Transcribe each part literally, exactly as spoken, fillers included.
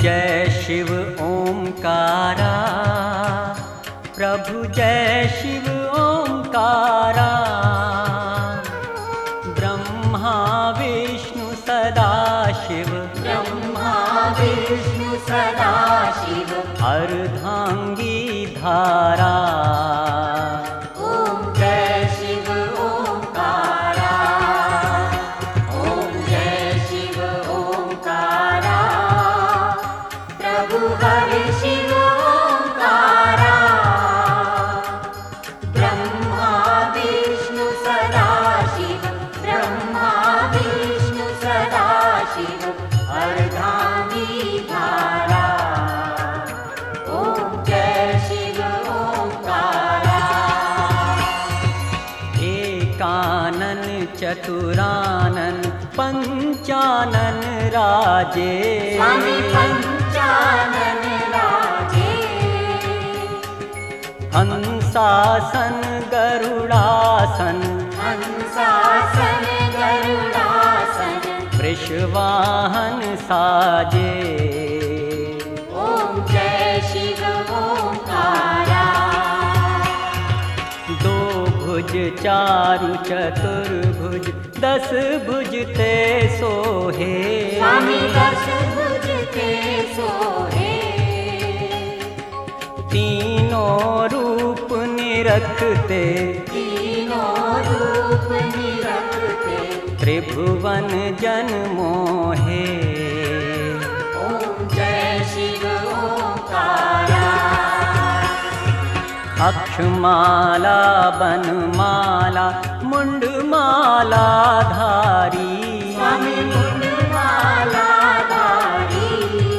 जय शिव ओंकारा, प्रभु जय शिव ओंकारा। ब्रह्मा विष्णु सदा शिव, ब्रह्मा विष्णु सदा शिव। अर्धांगी धारा, ओम जय शिव ओंकारा, ओम जय शिव ओंकारा। प्रभु हरि शिव ओंकारा, ब्रह्मा विष्णु सदा शिव, ब्रह्मा विष्णु सदा शिव। अर्धांगी धारा, ओम जय शिव ओंकारा। एकानन चतुरानन पंचानन राजे, स्वामी पंचानन राजे। हंसासन गरुड़ासन, हंसासन गरुड़ासन। वृषवाहन साजे। ओम जय शिव ओंकारा। दो भुज चारु चतुर्भुज, दस भुज ते सोहे। स्वामी दस भुज ते सोहे। तीनों रूप निरखते, तीनों रूप निरखते। त्रिभुवन जन मोहे। ओम जय शिव ओंकारा। अक्षमाला बनमाला मुंडमाला धारी, स्वामी मुंडमाला धारी।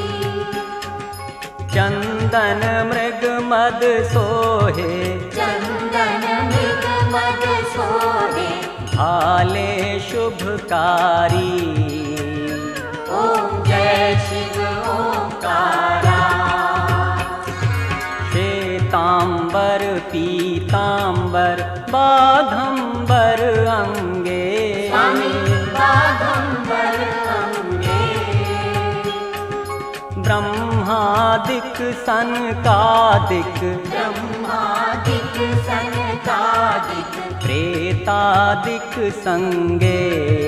चंदन मृग मद सोहे, चंदन मृग मद सोहे। भाले शुभकारी। ओम जय शिव ओंकारा। श्वेतांबर पीतांबर बाघंबर अंगे, स्वामी बाघंबर अंगे। ब्रह्मादिक सनकादिक, ब्रह्मादिक सनकादिक। प्रेतादिक संगे।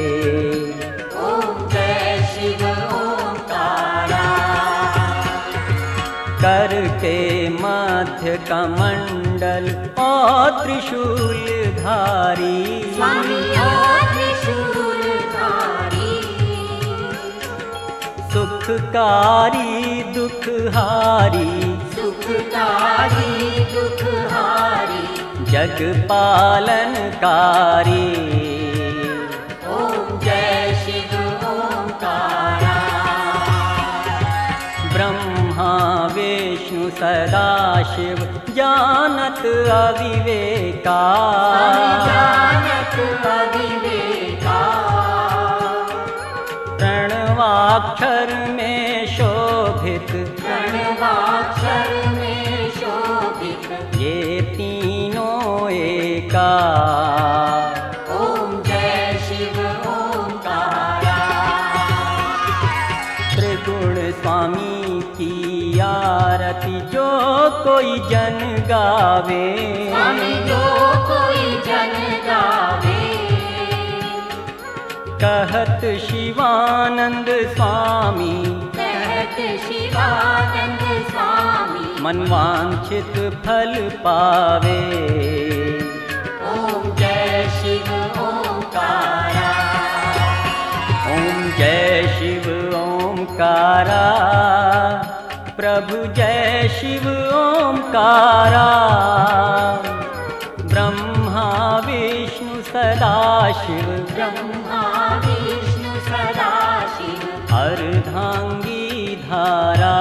ओम जय शिव ओंकारा। करके मध्य कमंडल और त्रिशूल धारी, स्वामी त्रिशूलधारी। सुखकारी दुखहारी, सुखकारी दुखहारी। जग पालनकारी। ओम जय शिव ओंकारा। ब्रह्मा विष्णु सदा शिव, जानत अविवेका। जानत अविवेका। प्रणवाक्षर में शोभित, प्रणवाक्षर में शोभित। ये तीनों एका। ओम जय शिव ओंकारा। त्रिगुण स्वामी की आरती जो कोई जन गावे, स्वामी जो कोई जन गावे। कहत शिवानंद स्वामी, कहत शिवानंद स्वामी। मनवांछित फल पावे। ओम जय शिव ओंकारा। ओम जय शिव ओंकारा, प्रभु जय शिव ओंकारा। ब्रह्मा विष्णु सदा शिव, ब्रह्मा विष्णु सदा शिव। अर्धांगी धारा।